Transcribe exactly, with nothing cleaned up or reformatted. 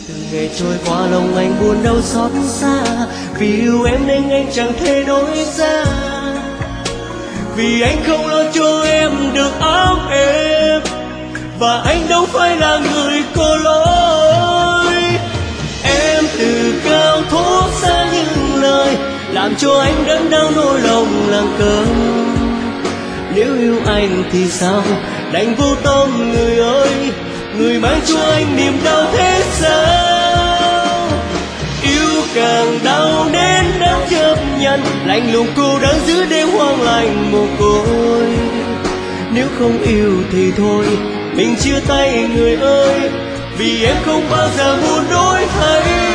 Từng ngày trôi qua lòng anh buồn đau xót xa, vì yêu em nên anh chẳng thể đổi ra. Vì anh không lo cho em được ấm êm, và anh đâu phải là người có lỗi. Em từ cao thốt ra những lời làm cho anh đớn đau nỗi lòng lặng câm. Nếu yêu anh thì sao, đành vô tâm người ơi, người mang cho anh niềm đau thế sao. Yêu càng đau nên đã chấp nhận, lạnh lùng cô đơn giữa đêm hoang lạnh mồ côi. Nếu không yêu thì thôi, mình chia tay người ơi, vì em không bao giờ muốn đổi thay.